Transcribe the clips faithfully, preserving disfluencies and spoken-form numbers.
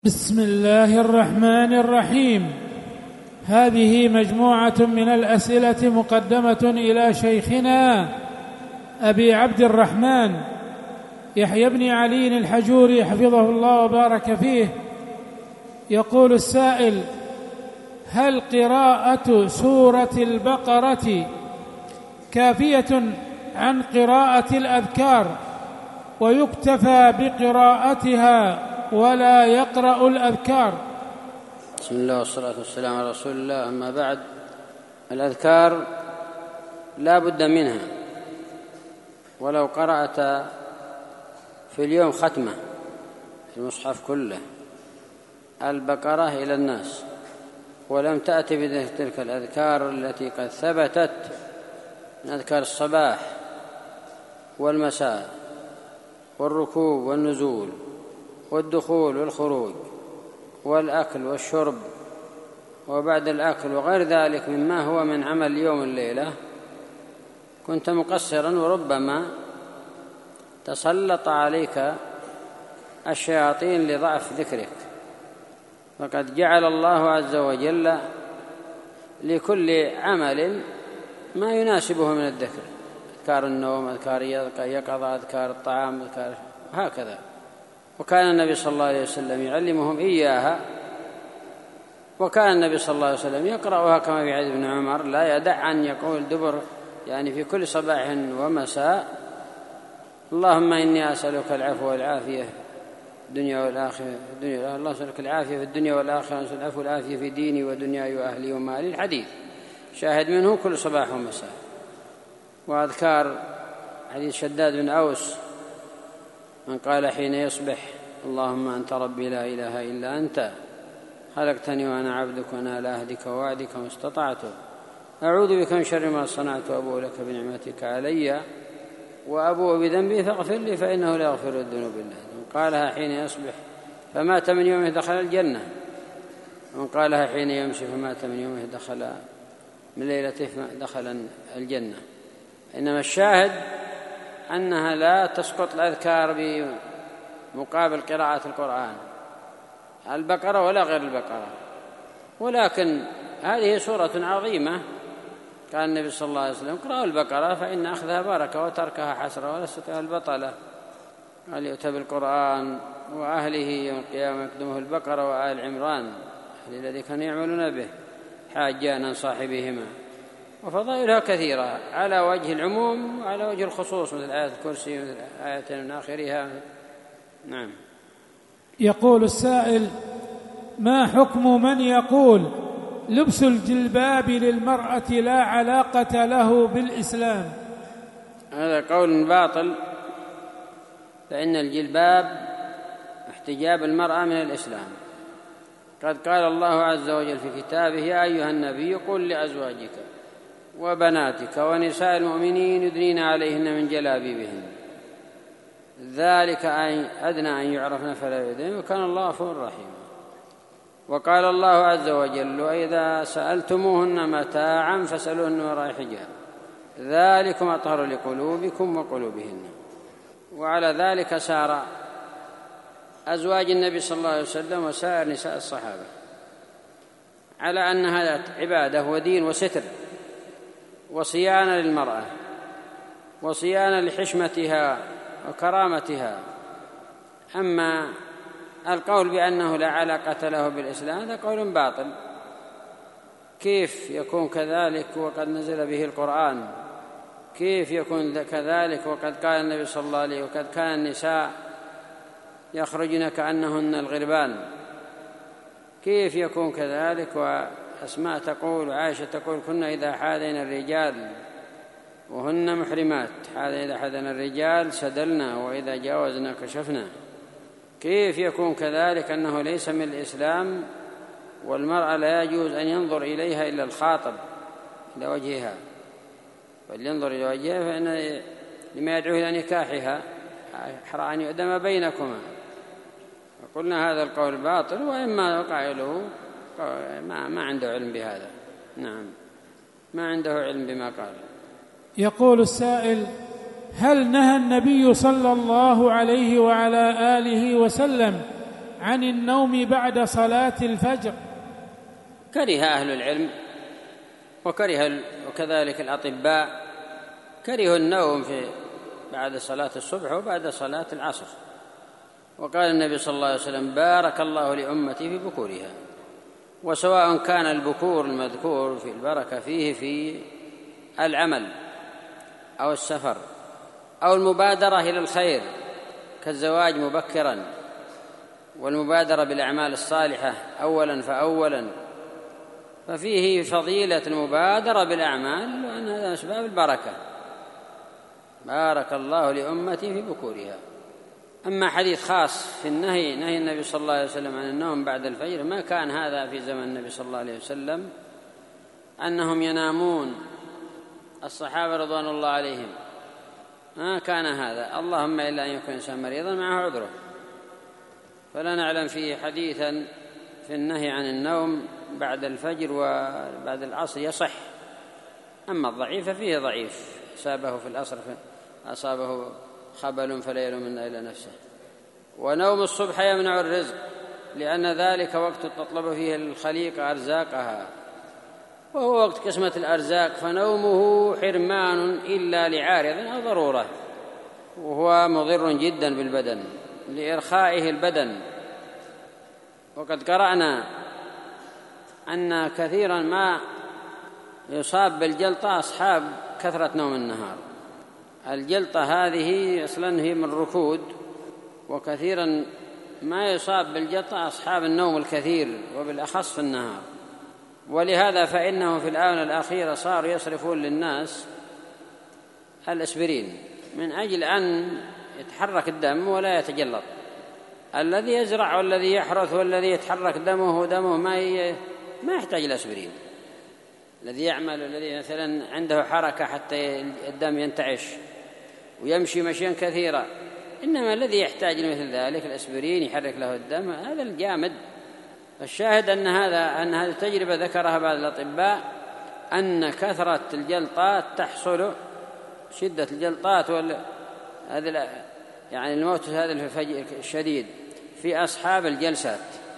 بسم الله الرحمن الرحيم. هذه مجموعة من الأسئلة مقدمة إلى شيخنا أبي عبد الرحمن يحيى بن علي الحجوري حفظه الله وبارك فيه. يقول السائل: هل قراءة سورة البقرة كافية عن قراءة الأذكار ويكتفى بقراءتها ولا يقرأ الأذكار؟ بسم الله والصلاة والسلام على رسول الله. أما بعد، الأذكار لا بد منها، ولو قرأت في اليوم ختمة في المصحف كله البقرة إلى الناس ولم تأتي بتلك الأذكار التي قد ثبتت من أذكار الصباح والمساء والركوب والنزول والدخول والخروج والأكل والشرب وبعد الأكل وغير ذلك مما هو من عمل يوم الليلة، كنت مقصرا وربما تسلط عليك الشياطين لضعف ذكرك. فقد جعل الله عز وجل لكل عمل ما يناسبه من الذكر: أذكار النوم، أذكار يقظة، أذكار الطعام، أذكار هكذا. وكان النبي صلى الله عليه وسلم يعلمهم إياها، وكان النبي صلى الله عليه وسلم يقرأها كما في حديث ابن عمر: لا يدع أن يقول دبر يعني في كل صباح ومساء: اللهم إني أسألك العفو والعافية في الدنيا والآخرة، الدنيا الله أسألك العافية في الدنيا والآخرة، أسألك العفو والعافية في ديني ودنياي وأهلي ومالي. الحديث شاهد منه كل صباح ومساء. وأذكار حديث شداد بن أوس: من قال حين يصبح: اللهم أنت ربي لا إله إلا أنت، خلقتني وأنا عبدك وأنا على عهدك ووعدك ما استطعت، أعوذ بك من شر ما صنعت وأبوء لك بنعمتك علي وأبوء بذنبي فاغفر لي فإنه لا يغفر الذنوب إلا أنت. من قالها حين يصبح فمات من يومه دخل الجنة، ومن قالها حين يمشي فمات من يومه دخل من ليلته دخل الجنة. إنما الشاهد أنها لا تسقط الأذكار بمقابل قراءة القرآن، البقرة ولا غير البقرة. ولكن هذه سورة عظيمة، قال النبي صلى الله عليه وسلم: اقرأوا البقرة فإن أخذها بركة وتركها حسرة ولست البطلة. قال: يؤتى بالقرآن وأهله يوم القيامة يقدمه البقرة وآل عمران، الذي كانوا يعملون به حاجان عن صاحبهما. وفضائلها كثيرة على وجه العموم وعلى وجه الخصوص، مثل آية الكرسي، مثل آية من آخرها. نعم. يقول السائل: ما حكم من يقول لبس الجلباب للمرأة لا علاقة له بالإسلام؟ هذا قول باطل، فإن الجلباب احتجاب المرأة من الإسلام. قد قال الله عز وجل في كتابه: يا أيها النبي قل لأزواجك وبناتك ونساء المؤمنين يدنين عليهن من جلابيبهن ذلك أدنى أن يعرفن فلا يؤذين وكان الله غفورا رحيما. وقال الله عز وجل: وإذا سألتموهن متاعا فاسألوهن وراء حجاب ذلكم أطهر لقلوبكم وقلوبهن. وعلى ذلك سار أزواج النبي صلى الله عليه وسلم وسائر نساء الصحابة، على أن هذا عبادة ودين وستر وصيانة للمرأة وصيانة لحشمتها وكرامتها. أما القول بأنه لا علاقة له بالإسلام هذا قول باطل. كيف يكون كذلك وقد نزل به القرآن؟ كيف يكون كذلك وقد قال النبي صلى الله عليه وسلم: وقد كان النساء يخرجن كأنهن الغربان؟ كيف يكون كذلك؟ وأسماء تقول وعائشة تقول: كنا إذا حاذينا الرجال وهن محرمات، إذا حاذينا الرجال سدلنا وإذا جاوزنا كشفنا. كيف يكون كذلك أنه ليس من الإسلام والمرأة لا يجوز أن ينظر إليها إلا الخاطب إلى وجهها، بل ينظر إلى وجهها فإن لما يدعو إلى نكاحها حرى أن يؤدم بينكما. وقلنا هذا القول باطل، وإما قائله ما, ما عنده علم بهذا. نعم، ما عنده علم بما قال. يقول السائل: هل نهى النبي صلى الله عليه وعلى آله وسلم عن النوم بعد صلاة الفجر. كره أهل العلم وكره وكذلك الأطباء كرهوا النوم في بعد صلاة الصبح وبعد صلاة العصر، وقال النبي صلى الله عليه وسلم: بارك الله لأمتي في بكورها. وسواء كان البكور المذكور في البركة فيه في العمل أو السفر أو المبادرة إلى الخير كالزواج مبكرا والمبادرة بالأعمال الصالحة أولا فأولا، ففيه فضيلة المبادرة بالأعمال وأن هذا أسباب البركة. بارك الله لأمتي في بكورها. أما حديث خاص في النهي، نهي النبي صلى الله عليه وسلم عن النوم بعد الفجر، ما كان هذا في زمن النبي صلى الله عليه وسلم أنهم ينامون الصحابة رضوان الله عليهم، ما كان هذا، اللهم إلا أن يكون إنسان مريضا معه عذره، فلا نعلم فيه حديثا في النهي عن النوم بعد الفجر وبعد العصر يصح. أما الضعيف فيه ضعيف، أصابه في الأصر أصابه خبل فلا يلومن إلا نفسه. ونوم الصبح يمنع الرزق، لأن ذلك وقت تطلب فيه الخليقة أرزاقها، وهو وقت قسمة الأرزاق، فنومه حرمان إلا لعارض أو ضرورة، وهو مضر جدا بالبدن لإرخائه البدن. وقد قرأنا أن كثيرا ما يصاب بالجلطة أصحاب كثرة نوم النهار. الجلطة هذه أصلاً هي من الركود، وكثيراً ما يصاب بالجلطة أصحاب النوم الكثير وبالأخص في النهار. ولهذا فإنه في الآونة الأخيرة صار يصرفون للناس الأسبرين من أجل أن يتحرك الدم ولا يتجلط. الذي يزرع والذي يحرث والذي يتحرك دمه ودمه ما ما يحتاج الأسبرين. الذي يعمل والذي مثلا عنده حركة حتى الدم ينتعش ويمشي مشيا كثيرا، إنما الذي يحتاج مثل ذلك الأسبرين يحرك له الدم، هذا الجامد. الشاهد أن هذا أن هذه التجربة ذكرها بعض الأطباء، أن كثرة الجلطات تحصل، شدة الجلطات وال هذا يعني الموت هذا الشديد في أصحاب الجلسات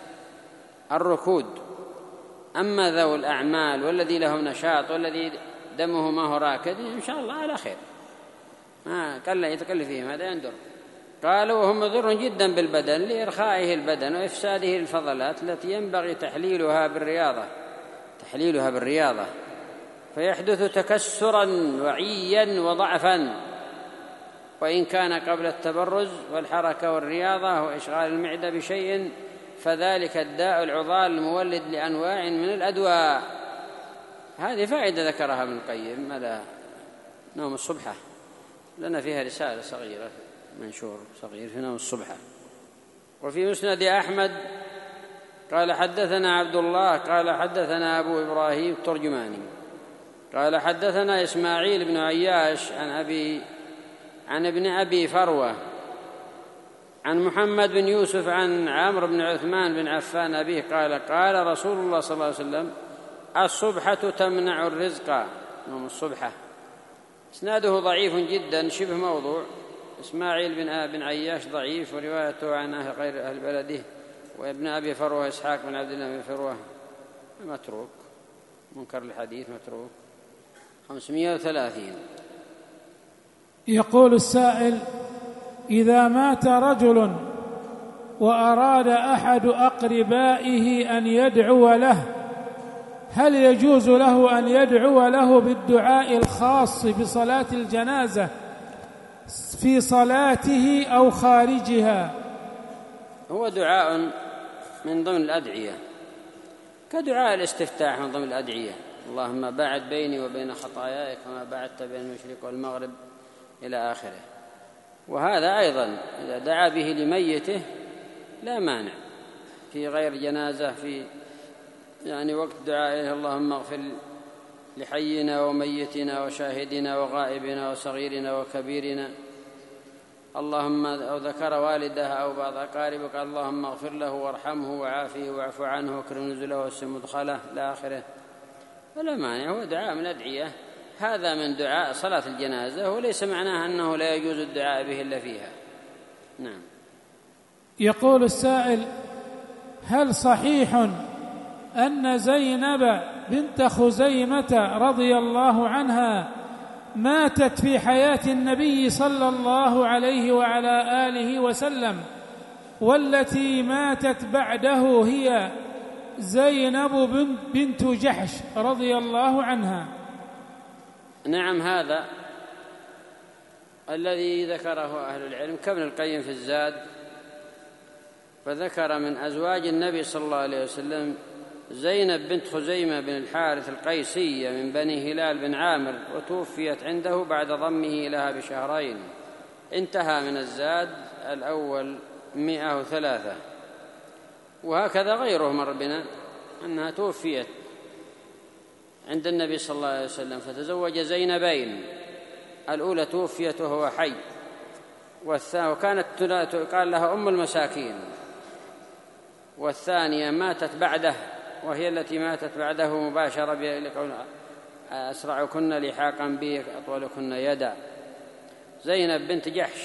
الركود. أما ذو الأعمال والذي لهم نشاط والذي دمه ما هو راكد إن شاء الله على خير، ما كلا يتكلف فيهم، هذا يندر. قالوا وهم مضر جدا بالبدن لإرخائه البدن وإفساده الفضلات التي ينبغي تحليلها بالرياضة تحليلها بالرياضة فيحدث تكسرا وعيا وضعفا. وإن كان قبل التبرز والحركة والرياضة وإشغال المعدة بشيء فذلك الداء العضال المولد لأنواع من الأدواء. هذه فائدة ذكرها ابن القيم على نوم الصبحة، لنا فيها رسالة صغيرة منشور صغير في نوم الصبحة. وفي مسند أحمد قال حدثنا عبد الله قال حدثنا أبو إبراهيم الترجماني قال حدثنا إسماعيل بن عياش عن أبي عن ابن أبي فروة عن محمد بن يوسف عن عمرو بن عثمان بن عفان أبيه قال قال رسول الله صلى الله عليه وسلم الصبحة تمنع الرزق. نوم الصبحة إسناده ضعيف جدا شبه موضوع. إسماعيل بن بن عياش ضعيف وروايته عن أهل غير أهل بلده. وابن أبي فروة إسحاق بن عبد الله بن فروة متروك منكر الحديث متروك. خمسمائة وثلاثين. يقول السائل: إذا مات رجل وأراد أحد أقربائه أن يدعو له، هل يجوز له أن يدعو له بالدعاء الخاص بصلاة الجنازة في صلاته أو خارجها؟ هو دعاء من ضمن الأدعية كدعاء الاستفتاح من ضمن الأدعية، اللهم باعد بيني وبين خطاياي كما باعدت بين المشرق والمغرب إلى آخره. وهذا أيضا إذا دعا به لميته لا مانع في غير جنازة، في يعني وقت دعائه اللهم اغفر لحينا وميتنا وشاهدنا وغائبنا وصغيرنا وكبيرنا، اللهم أو ذكر والده أو بعض أقاربك اللهم اغفر له وارحمه وعافيه واعف عنه واكرم نزله ووسع مدخله إلى آخره، ولا مانع. هو دعاء من الأدعية، هذا من دعاء صلاة الجنازة، وليس معناه أنه لا يجوز الدعاء به إلا فيها. نعم. يقول السائل: هل صحيح أن زينب بنت خزيمة رضي الله عنها ماتت في حياة النبي صلى الله عليه وعلى آله وسلم، والتي ماتت بعده هي زينب بنت جحش رضي الله عنها؟ نعم، هذا الذي ذكره أهل العلم كابن القيم في الزاد، فذكر من أزواج النبي صلى الله عليه وسلم زينب بنت خزيمة بن الحارث القيسية من بني هلال بن عامر، وتوفيت عنده بعد ضمه لها بشهرين. انتهى من الزاد الأول مئة وثلاثة. وهكذا غيره مر بنا أنها توفيت عند النبي صلى الله عليه وسلم فتزوج زينبين، الأولى توفيت وهو حي، وكانت قال لها أم المساكين، والثانية ماتت بعده وهي التي ماتت بعده مباشرة لقول أسرعكن لحاقا به أطولكن يدا، زينب بنت جحش،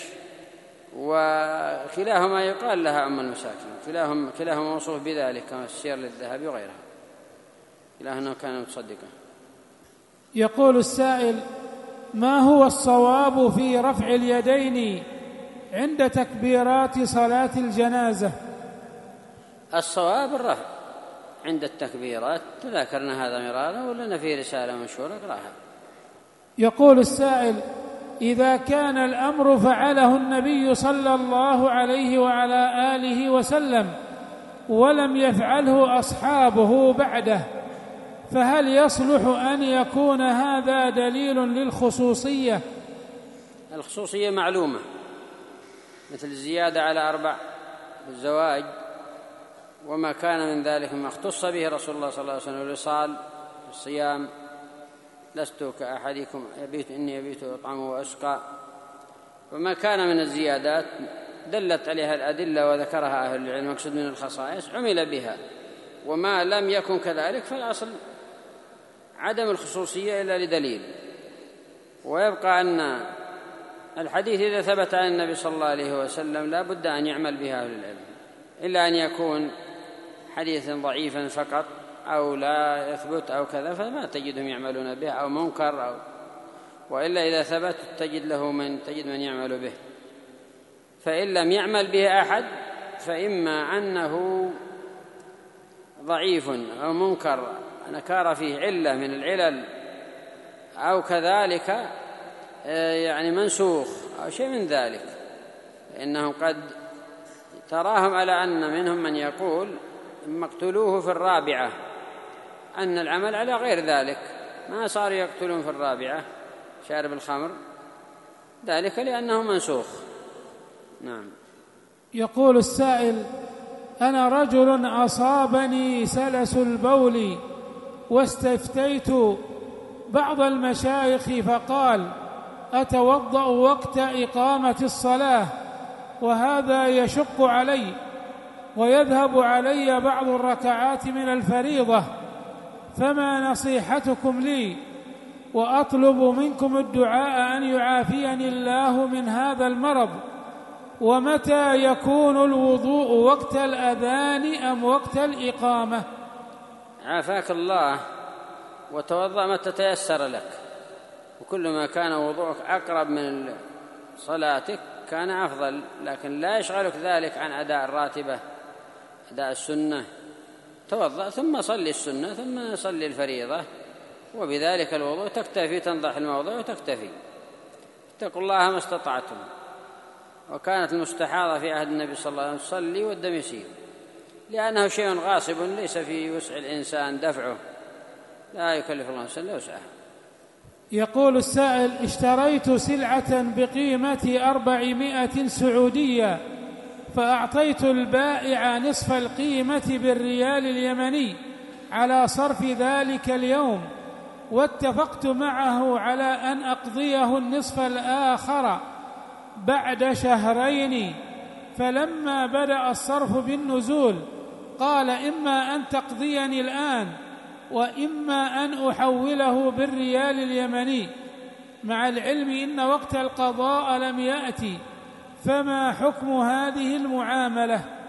وكلاهما يقال لها أم المساكين، كلاهما كلاهما موصوف بذلك كما السير للذهبي وغيرها، كلاهما كان متصدقا. يقول السائل: ما هو الصواب في رفع اليدين عند تكبيرات صلاة الجنازة؟ الصواب الرفع عند التكبيرات، تذاكرنا هذا مرارا ولنا في رسالة مشهورة اقرأها. يقول السائل: إذا كان الأمر فعله النبي صلى الله عليه وعلى آله وسلم ولم يفعله أصحابه بعده، فهل يصلح أن يكون هذا دليل للخصوصية؟ الخصوصية معلومة، مثل الزيادة على أربع بالزواج وما كان من ذلك ما اختص به رسول الله صلى الله عليه وسلم، الوصال، الصيام، لست كأحدكم يبيت إني يبيت أطعم وأسقى، وما كان من الزيادات دلت عليها الأدلة وذكرها أهل العلم مقصود من الخصائص عمل بها، وما لم يكن كذلك فالأصل عدم الخصوصية إلا لدليل. ويبقى أن الحديث إذا ثبت عن النبي صلى الله عليه وسلم لا بد أن يعمل بها أهل العلم، إلا أن يكون حديثا ضعيفا فقط أو لا يثبت أو كذا فما تجدهم يعملون به، أو منكر، أو وإلا إذا ثبت تجد له من تجد من يعمل به. فإن لم يعمل به أحد فإما أنه ضعيف أو منكر نكار فيه علة من العلل، أو كذلك يعني منسوخ أو شيء من ذلك، فإنهم قد تراهم على أن منهم من يقول مقتلوه في الرابعة، أن العمل على غير ذلك، ما صار يقتلون في الرابعة شارب الخمر، ذلك لأنه منسوخ. نعم. يقول السائل: أنا رجل أصابني سلس البول واستفتيت بعض المشايخ فقال أتوضأ وقت إقامة الصلاة، وهذا يشق علي ويذهب علي بعض الركعات من الفريضة، فما نصيحتكم لي؟ وأطلب منكم الدعاء أن يعافيني الله من هذا المرض. ومتى يكون الوضوء وقت الأذان أم وقت الإقامة؟ عافاك الله، وتوضأ متى تيسر لك، وكل ما كان وضوءك أقرب من صلاتك كان أفضل، لكن لا يشغلك ذلك عن أداء الراتبة، أداء السنة. توضأ ثم صلي السنة ثم صلي الفريضة، وبذلك الوضوء تكتفي، تنضح الموضوع وتكتفي. اتقوا الله ما استطعتم. وكانت المستحاضة في عهد النبي صلى الله عليه وسلم تصلي والدم يسيل، لأنه شيء غاصب ليس في وسع الإنسان دفعه، لا يكلف الله نفسا إلا وسعها. يقول السائل: اشتريت سلعة بقيمة أربعمائة سعودية، فأعطيت البائع نصف القيمة بالريال اليمني على صرف ذلك اليوم، واتفقت معه على أن أقضيه النصف الآخر بعد شهرين، فلما بدأ الصرف بالنزول قال إما أن تقضيني الآن وإما أن أحوله بالريال اليمني، مع العلم إن وقت القضاء لم يأتي، فما حكم هذه المعاملة؟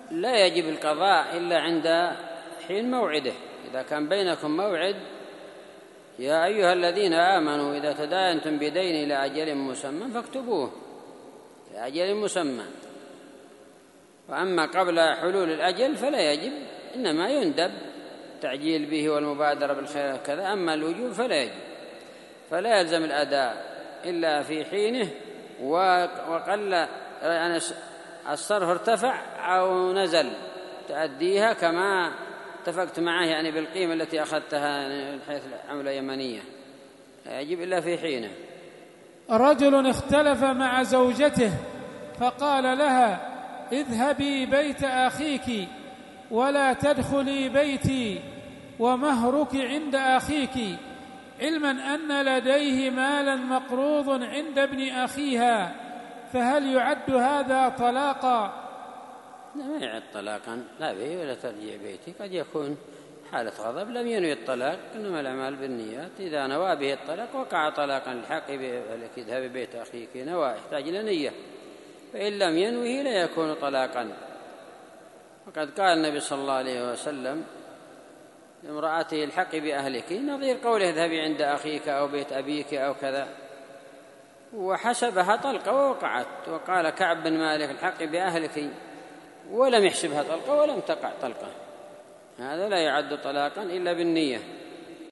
لا يجب القضاء إلا عند حين موعده. إذا كان بينكم موعد: يا أيها الذين آمنوا إذا تداينتم بدين إلى أجل مسمى فاكتبوه لأجل مسمى. وأما قبل حلول الأجل فلا يجب، إنما يندب التعجيل به والمبادرة بالخير كذا. أما الوجوب فلا يجب، فلا يلزم الأداء إلا في حينه، وقل يعني الصرف ارتفع أو نزل تأديها كما اتفقت معه يعني بالقيمة التي أخذتها من حيث عملة يمنية، لا يجب إلا في حينه. رجل اختلف مع زوجته فقال لها: اذهبي بيت أخيك ولا تدخلي بيتي ومهرك عند أخيك، علما أن لديه مالا مقروض عند ابن أخيها، فهل يعد هذا طلاقا؟ لا، ما يعد طلاقا، لا به ولا ترجع بيتي. قد يكون حالة غضب لم ينوي الطلاق، إنما الأعمال بالنيات. إذا نوى به الطلاق وقع طلاقا للحق بذلك: اذهبي بيت أخيك، نوى، يحتاج إلى نية. فإن لم ينوه لا يكون طلاقا. وقد قال النبي صلى الله عليه وسلم لامرأته: الحقي بأهلك، نظير قوله: اذهبي عند أخيك أو بيت أبيك أو كذا، وحسبها طلقة ووقعت. وقال كعب بن مالك: الحقي بأهلك، ولم يحسبها طلقة ولم تقع طلقة. هذا لا يعد طلاقا إلا بالنية.